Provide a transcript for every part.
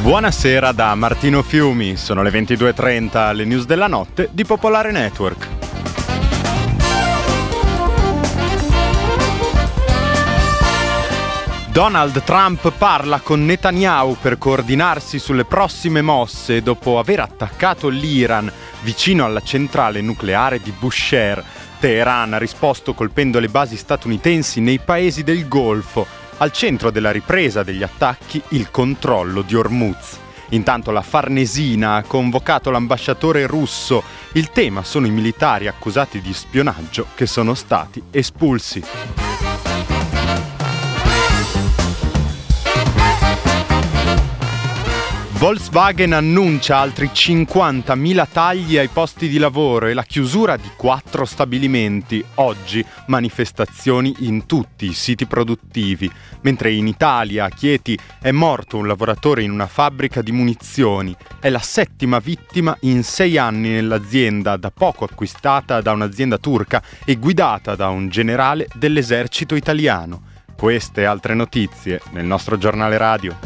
Buonasera da Martino Fiumi, sono le 22:30, le news della notte di Popolare Network. Donald Trump parla con Netanyahu per coordinarsi sulle prossime mosse dopo aver attaccato l'Iran vicino alla centrale nucleare di Bushehr. Teheran ha risposto colpendo le basi statunitensi nei paesi del Golfo. Al centro della ripresa degli attacchi il controllo di Hormuz. Intanto la Farnesina ha convocato l'ambasciatore russo. Il tema sono i militari accusati di spionaggio che sono stati espulsi. Volkswagen annuncia altri 50.000 tagli ai posti di lavoro e la chiusura di 4 stabilimenti. Oggi manifestazioni in tutti i siti produttivi. Mentre in Italia, a Chieti, è morto un lavoratore in una fabbrica di munizioni. È la 7ª vittima in 6 anni nell'azienda, da poco acquistata da un'azienda turca e guidata da un generale dell'esercito italiano. Queste e altre notizie nel nostro giornale radio.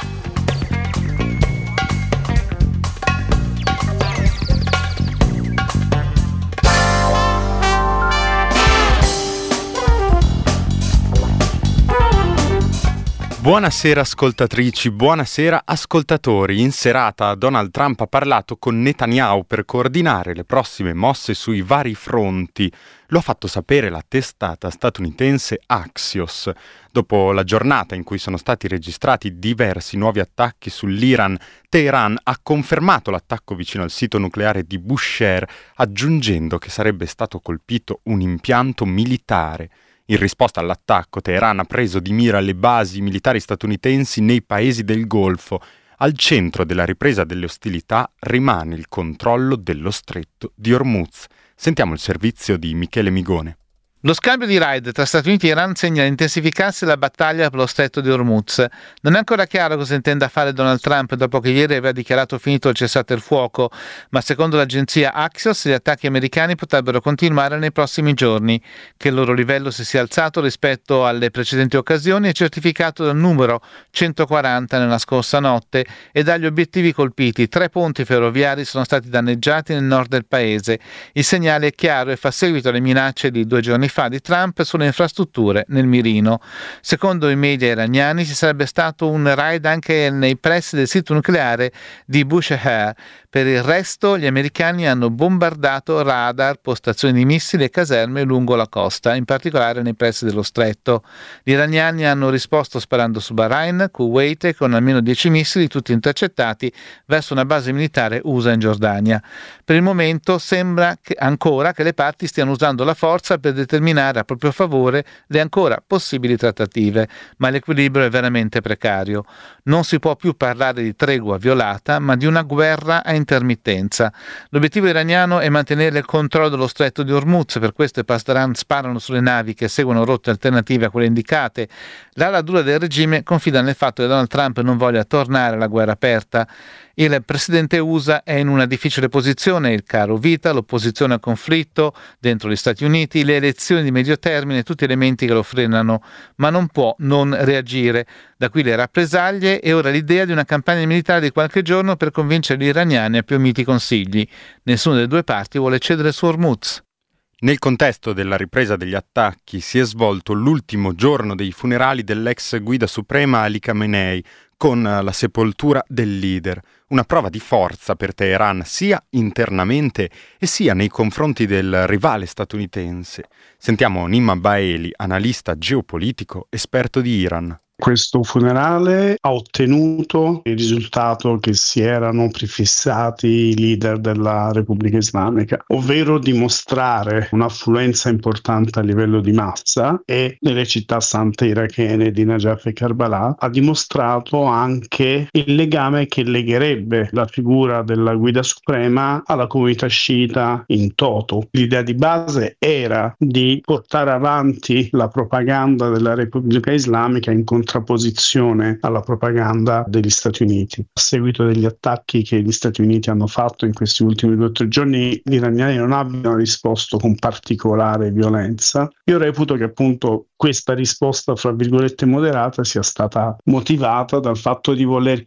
Buonasera ascoltatrici, buonasera ascoltatori. In serata Donald Trump ha parlato con Netanyahu per coordinare le prossime mosse sui vari fronti. Lo ha fatto sapere la testata statunitense Axios. Dopo la giornata in cui sono stati registrati diversi nuovi attacchi sull'Iran, Teheran ha confermato l'attacco vicino al sito nucleare di Bushehr, aggiungendo che sarebbe stato colpito un impianto militare. In risposta all'attacco, Teheran ha preso di mira le basi militari statunitensi nei paesi del Golfo. Al centro della ripresa delle ostilità rimane il controllo dello stretto di Hormuz. Sentiamo il servizio di Michele Migone. Lo scambio di raid tra Stati Uniti e Iran segna l'intensificarsi della battaglia per lo stretto di Hormuz. Non è ancora chiaro cosa intenda fare Donald Trump dopo che ieri aveva dichiarato finito il cessate il fuoco, ma secondo l'agenzia Axios gli attacchi americani potrebbero continuare nei prossimi giorni. Che il loro livello si sia alzato rispetto alle precedenti occasioni è certificato dal numero 140 nella scorsa notte e dagli obiettivi colpiti. 3 ponti ferroviari sono stati danneggiati nel nord del paese. Il segnale è chiaro e fa seguito alle minacce di 2 giorni fa di Trump sulle infrastrutture nel mirino. Secondo i media iraniani ci sarebbe stato un raid anche nei pressi del sito nucleare di Bushehr. Per il resto gli americani hanno bombardato radar, postazioni di missili e caserme lungo la costa, in particolare nei pressi dello stretto. Gli iraniani hanno risposto sparando su Bahrain, Kuwait e con almeno 10 missili, tutti intercettati verso una base militare USA in Giordania. Per il momento sembra ancora che le parti stiano usando la forza per determinare a proprio favore le ancora possibili trattative, ma l'equilibrio è veramente precario. Non si può più parlare di tregua violata, ma di una guerra a intermittenza. L'obiettivo iraniano è mantenere il controllo dello stretto di Hormuz, per questo i Pasdaran sparano sulle navi che seguono rotte alternative a quelle indicate. L'ala dura del regime confida nel fatto che Donald Trump non voglia tornare alla guerra aperta. Il presidente USA è in una difficile posizione, il caro vita, l'opposizione al conflitto dentro gli Stati Uniti, le elezioni di medio termine, tutti elementi che lo frenano, ma non può non reagire. Da qui le rappresaglie e ora l'idea di una campagna militare di qualche giorno per convincere gli iraniani a più miti consigli. Nessuna delle due parti vuole cedere su Hormuz. Nel contesto della ripresa degli attacchi si è svolto l'ultimo giorno dei funerali dell'ex guida suprema Ali Khamenei, con la sepoltura del leader, una prova di forza per Teheran sia internamente e sia nei confronti del rivale statunitense. Sentiamo Nima Baeli, analista geopolitico, esperto di Iran. Questo funerale ha ottenuto il risultato che si erano prefissati i leader della Repubblica Islamica, ovvero dimostrare un'affluenza importante a livello di massa, e nelle città sante irachene di Najaf e Karbala ha dimostrato anche il legame che legherebbe la figura della guida suprema alla comunità sciita in toto. L'idea di base era di portare avanti la propaganda della Repubblica Islamica in contrasto contrapposizione alla propaganda degli Stati Uniti. A seguito degli attacchi che gli Stati Uniti hanno fatto in questi ultimi 2 o 3 giorni, gli iraniani non abbiano risposto con particolare violenza. Io reputo che appunto questa risposta, fra virgolette, moderata sia stata motivata dal fatto di voler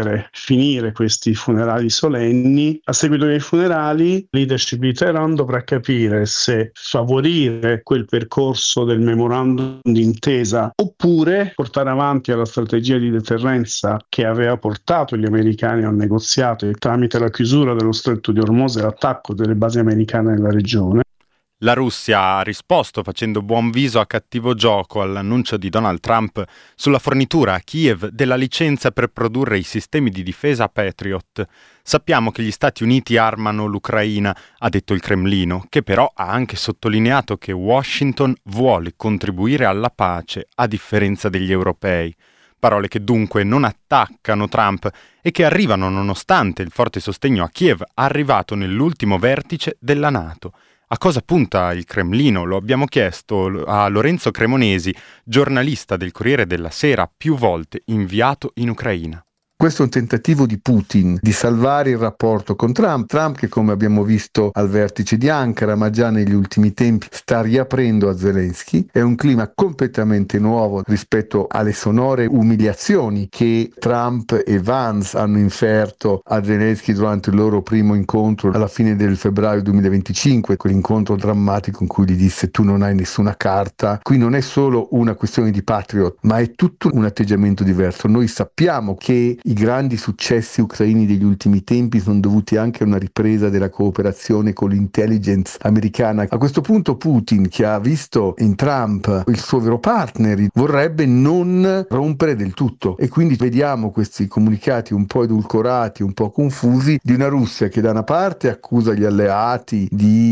finire questi funerali solenni. A seguito dei funerali, la leadership di Teheran dovrà capire se favorire quel percorso del memorandum d'intesa oppure portare avanti la strategia di deterrenza che aveva portato gli americani al negoziato tramite la chiusura dello stretto di Ormuz e l'attacco delle basi americane nella regione. La Russia ha risposto facendo buon viso a cattivo gioco all'annuncio di Donald Trump sulla fornitura a Kiev della licenza per produrre i sistemi di difesa Patriot. Sappiamo che gli Stati Uniti armano l'Ucraina, ha detto il Cremlino, che però ha anche sottolineato che Washington vuole contribuire alla pace, a differenza degli europei. Parole che dunque non attaccano Trump e che arrivano nonostante il forte sostegno a Kiev arrivato nell'ultimo vertice della NATO. A cosa punta il Cremlino? Lo abbiamo chiesto a Lorenzo Cremonesi, giornalista del Corriere della Sera, più volte inviato in Ucraina. Questo è un tentativo di Putin di salvare il rapporto con Trump che, come abbiamo visto al vertice di Ankara, ma già negli ultimi tempi sta riaprendo a Zelensky. È un clima completamente nuovo rispetto alle sonore umiliazioni che Trump e Vance hanno inferto a Zelensky durante il loro primo incontro alla fine del febbraio 2025, quell'incontro drammatico in cui gli disse: tu non hai nessuna carta. Qui non è solo una questione di patriot, ma è tutto un atteggiamento diverso. Noi sappiamo che i grandi successi ucraini degli ultimi tempi sono dovuti anche a una ripresa della cooperazione con l'intelligence americana. A questo punto Putin, che ha visto in Trump il suo vero partner, vorrebbe non rompere del tutto, e quindi vediamo questi comunicati un po' edulcorati, un po' confusi, di una Russia che da una parte accusa gli alleati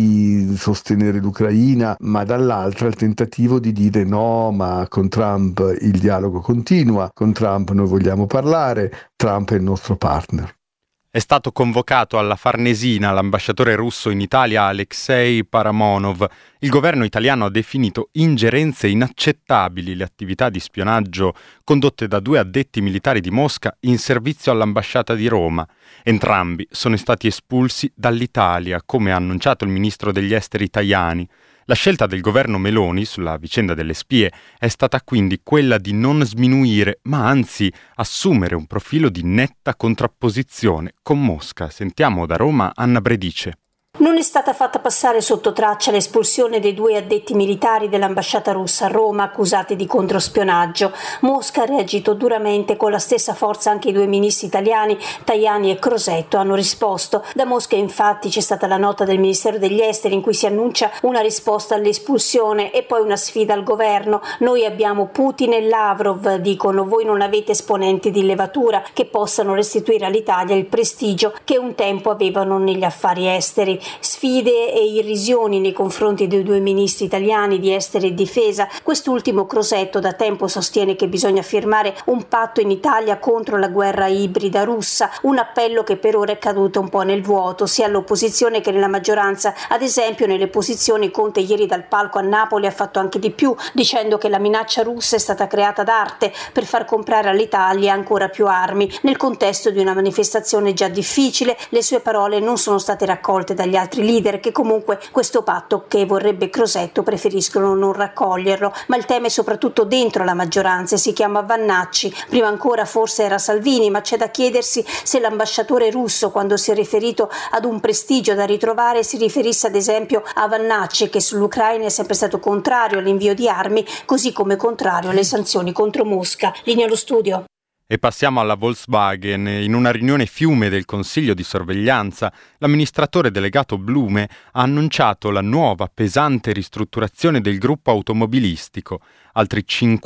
di sostenere l'Ucraina, ma dall'altra il tentativo di dire no, ma con Trump il dialogo continua, con Trump noi vogliamo parlare, Trump è il nostro partner. È stato convocato alla Farnesina l'ambasciatore russo in Italia Alexei Paramonov. Il governo italiano ha definito ingerenze inaccettabili le attività di spionaggio condotte da 2 addetti militari di Mosca in servizio all'ambasciata di Roma. Entrambi sono stati espulsi dall'Italia, come ha annunciato il ministro degli esteri Tajani. La scelta del governo Meloni sulla vicenda delle spie è stata quindi quella di non sminuire, ma anzi assumere un profilo di netta contrapposizione con Mosca. Sentiamo da Roma Anna Bredice. Non è stata fatta passare sotto traccia l'espulsione dei 2 addetti militari dell'ambasciata russa a Roma accusati di controspionaggio. Mosca ha reagito duramente, con la stessa forza anche i 2 ministri italiani, Tajani e Crosetto, hanno risposto. Da Mosca infatti c'è stata la nota del Ministero degli Esteri in cui si annuncia una risposta all'espulsione e poi una sfida al governo. Noi abbiamo Putin e Lavrov, dicono, voi non avete esponenti di levatura che possano restituire all'Italia il prestigio che un tempo avevano negli affari esteri. Sfide e irrisioni nei confronti dei 2 ministri italiani di esteri e difesa. Quest'ultimo, Crosetto, da tempo sostiene che bisogna firmare un patto in Italia contro la guerra ibrida russa, un appello che per ora è caduto un po' nel vuoto, sia all'opposizione che nella maggioranza. Ad esempio nelle posizioni Conte ieri dal palco a Napoli ha fatto anche di più, dicendo che la minaccia russa è stata creata d'arte per far comprare all'Italia ancora più armi. Nel contesto di una manifestazione già difficile, le sue parole non sono state raccolte dagli altri leader, che comunque questo patto, che vorrebbe Crosetto, preferiscono non raccoglierlo. Ma il tema è soprattutto dentro la maggioranza e si chiama Vannacci. Prima ancora forse era Salvini, ma c'è da chiedersi se l'ambasciatore russo, quando si è riferito ad un prestigio da ritrovare, si riferisse ad esempio a Vannacci, che sull'Ucraina è sempre stato contrario all'invio di armi, così come contrario alle sanzioni contro Mosca. Linea allo studio. E passiamo alla Volkswagen. In una riunione fiume del Consiglio di sorveglianza, l'amministratore delegato Blume ha annunciato la nuova pesante ristrutturazione del gruppo automobilistico, altri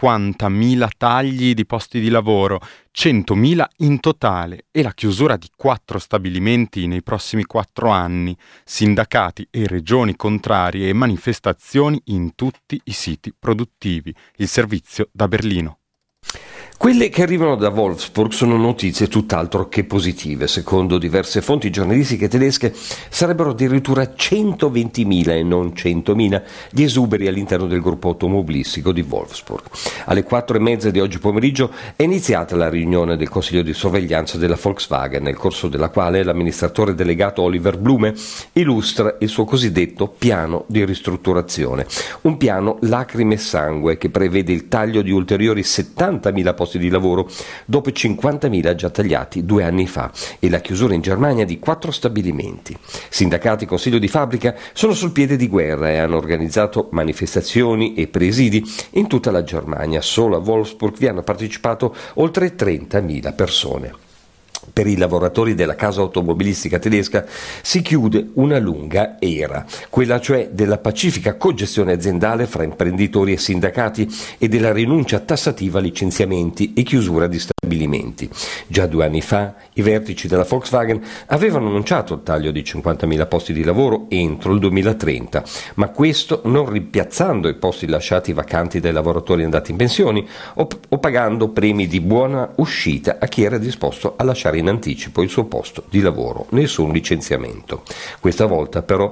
50.000 tagli di posti di lavoro, 100.000 in totale, e la chiusura di 4 stabilimenti nei prossimi 4 anni, sindacati e regioni contrarie e manifestazioni in tutti i siti produttivi. Il servizio da Berlino. Quelle che arrivano da Wolfsburg sono notizie tutt'altro che positive. Secondo diverse fonti giornalistiche tedesche sarebbero addirittura 120.000 e non 100.000 gli esuberi all'interno del gruppo automobilistico di Wolfsburg. Alle 4:30 di oggi pomeriggio è iniziata la riunione del Consiglio di sorveglianza della Volkswagen, nel corso della quale l'amministratore delegato Oliver Blume illustra il suo cosiddetto piano di ristrutturazione. Un piano lacrime e sangue che prevede il taglio di ulteriori 70.000 posti di lavoro dopo i 50.000 già tagliati 2 anni fa e la chiusura in Germania di 4 stabilimenti. Sindacati e consiglio di fabbrica sono sul piede di guerra e hanno organizzato manifestazioni e presidi in tutta la Germania. Solo a Wolfsburg vi hanno partecipato oltre 30.000 persone. Per i lavoratori della casa automobilistica tedesca si chiude una lunga era, quella cioè della pacifica cogestione aziendale fra imprenditori e sindacati e della rinuncia tassativa a licenziamenti e chiusura di stabilimenti. Già 2 anni fa i vertici della Volkswagen avevano annunciato il taglio di 50.000 posti di lavoro entro il 2030, ma questo non rimpiazzando i posti lasciati vacanti dai lavoratori andati in pensioni o pagando premi di buona uscita a chi era disposto a lasciare in anticipo il suo posto di lavoro. Nessun licenziamento. Questa volta però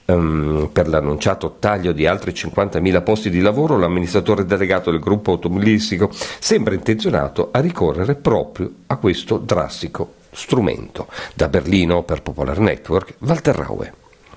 per l'annunciato taglio di altri 50.000 posti di lavoro, l'amministratore delegato del gruppo automobilistico sembra intenzionato a ricorrere proprio a questo drastico strumento. Da Berlino per Popolar Network, Walter Raue.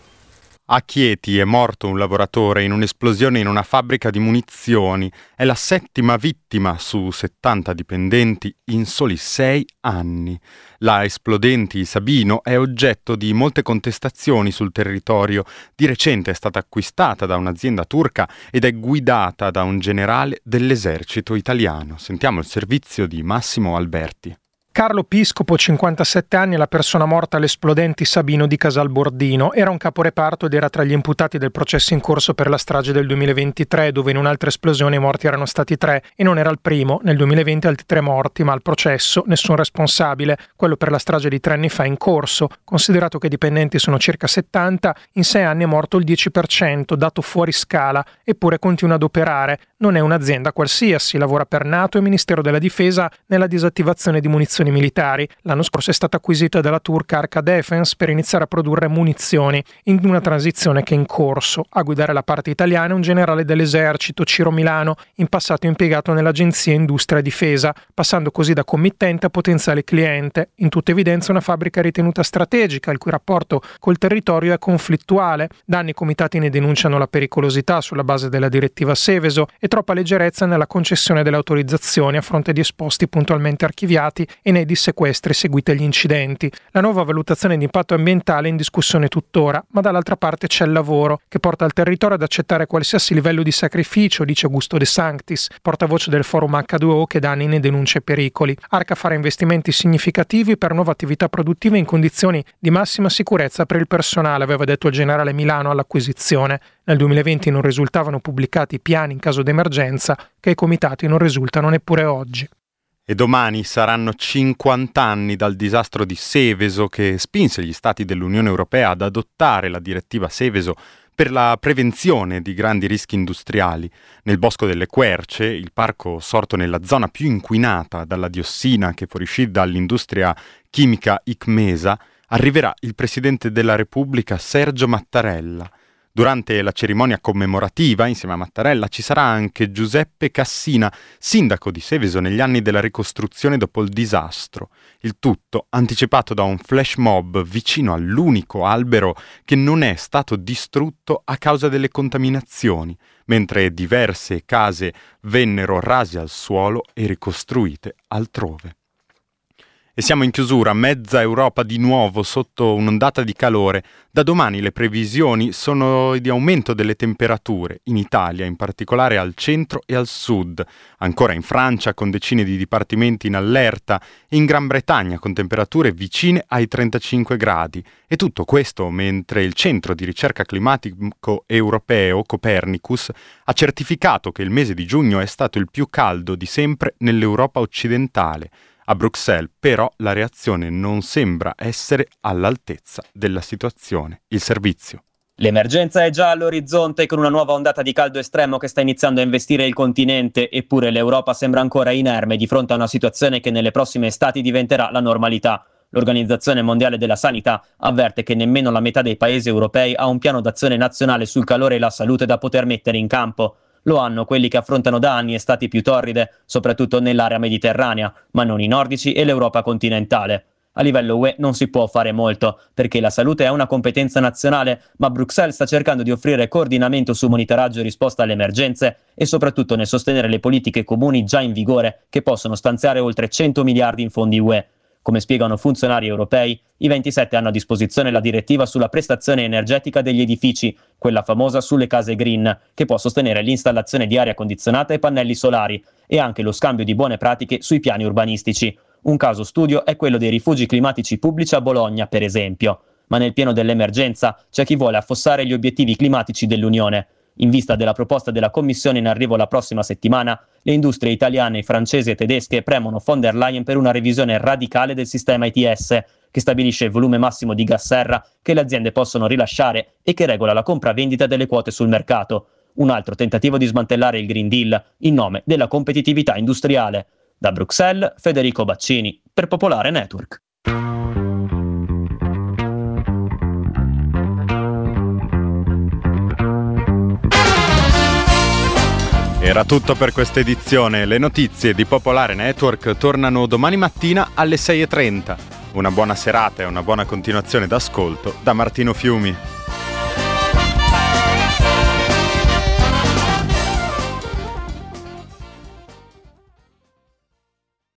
A Chieti è morto un lavoratore in un'esplosione in una fabbrica di munizioni. È la 7ª vittima su 70 dipendenti in soli 6 anni. La Esplodenti Sabino è oggetto di molte contestazioni sul territorio. Di recente è stata acquistata da un'azienda turca ed è guidata da un generale dell'esercito italiano. Sentiamo il servizio di Massimo Alberti. Carlo Piscopo, 57 anni, è la persona morta all'Esplodenti Sabino di Casalbordino. Era un caporeparto ed era tra gli imputati del processo in corso per la strage del 2023, dove in un'altra esplosione i morti erano stati 3 e non era il primo. Nel 2020 altri 3 morti, ma al processo nessun responsabile. Quello per la strage di 3 anni fa è in corso. Considerato che i dipendenti sono circa 70, in 6 anni è morto il 10%, dato fuori scala, eppure continua ad operare. Non è un'azienda qualsiasi, lavora per NATO e Ministero della Difesa nella disattivazione di munizioni militari. L'anno scorso è stata acquisita dalla turca Arca Defense per iniziare a produrre munizioni in una transizione che è in corso. A guidare la parte italiana è un generale dell'esercito, Ciro Milano, in passato impiegato nell'agenzia Industria e Difesa, passando così da committente a potenziale cliente. In tutta evidenza una fabbrica ritenuta strategica, il cui rapporto col territorio è conflittuale. Da anni i comitati ne denunciano la pericolosità sulla base della direttiva Seveso e troppa leggerezza nella concessione delle autorizzazioni a fronte di esposti puntualmente archiviati e nei dissequestri seguiti agli incidenti. La nuova valutazione di impatto ambientale è in discussione tuttora, ma dall'altra parte c'è il lavoro, che porta il territorio ad accettare qualsiasi livello di sacrificio, dice Augusto De Sanctis, portavoce del forum H2O che da anni ne denuncia i pericoli. Arca farà investimenti significativi per nuove attività produttive in condizioni di massima sicurezza per il personale, aveva detto il generale Milano all'acquisizione. Nel 2020 non risultavano pubblicati piani in caso d'emergenza, che ai comitati non risultano neppure oggi. E domani saranno 50 anni dal disastro di Seveso che spinse gli stati dell'Unione Europea ad adottare la direttiva Seveso per la prevenzione di grandi rischi industriali. Nel Bosco delle Querce, il parco sorto nella zona più inquinata dalla diossina che fuoriuscì dall'industria chimica Icmesa, arriverà il Presidente della Repubblica Sergio Mattarella. Durante la cerimonia commemorativa, insieme a Mattarella, ci sarà anche Giuseppe Cassina, sindaco di Seveso negli anni della ricostruzione dopo il disastro. Il tutto anticipato da un flash mob vicino all'unico albero che non è stato distrutto a causa delle contaminazioni, mentre diverse case vennero rase al suolo e ricostruite altrove. E siamo in chiusura, mezza Europa di nuovo sotto un'ondata di calore. Da domani le previsioni sono di aumento delle temperature, in Italia, in particolare al centro e al sud, ancora in Francia con decine di dipartimenti in allerta e in Gran Bretagna con temperature vicine ai 35 gradi. E tutto questo mentre il Centro di Ricerca Climatico Europeo, Copernicus, ha certificato che il mese di giugno è stato il più caldo di sempre nell'Europa occidentale. A Bruxelles, però, la reazione non sembra essere all'altezza della situazione. Il servizio. L'emergenza è già all'orizzonte con una nuova ondata di caldo estremo che sta iniziando a investire il continente, eppure l'Europa sembra ancora inerme di fronte a una situazione che nelle prossime estati diventerà la normalità. L'Organizzazione Mondiale della Sanità avverte che nemmeno la metà dei paesi europei ha un piano d'azione nazionale sul calore e la salute da poter mettere in campo. Lo hanno quelli che affrontano da anni estati più torride, soprattutto nell'area mediterranea, ma non i nordici e l'Europa continentale. A livello UE non si può fare molto, perché la salute è una competenza nazionale, ma Bruxelles sta cercando di offrire coordinamento su monitoraggio e risposta alle emergenze e soprattutto nel sostenere le politiche comuni già in vigore, che possono stanziare oltre 100 miliardi in fondi UE. Come spiegano funzionari europei, i 27 hanno a disposizione la direttiva sulla prestazione energetica degli edifici, quella famosa sulle case green, che può sostenere l'installazione di aria condizionata e pannelli solari, e anche lo scambio di buone pratiche sui piani urbanistici. Un caso studio è quello dei rifugi climatici pubblici a Bologna, per esempio. Ma nel pieno dell'emergenza c'è chi vuole affossare gli obiettivi climatici dell'Unione. In vista della proposta della Commissione in arrivo la prossima settimana, le industrie italiane, francesi e tedesche premono von der Leyen per una revisione radicale del sistema ETS, che stabilisce il volume massimo di gas serra che le aziende possono rilasciare e che regola la compravendita delle quote sul mercato. Un altro tentativo di smantellare il Green Deal in nome della competitività industriale. Da Bruxelles, Federico Baccini, per Popolare Network. Era tutto per questa edizione. Le notizie di Popolare Network tornano domani mattina alle 6:30. Una buona serata e una buona continuazione d'ascolto da Martino Fiumi.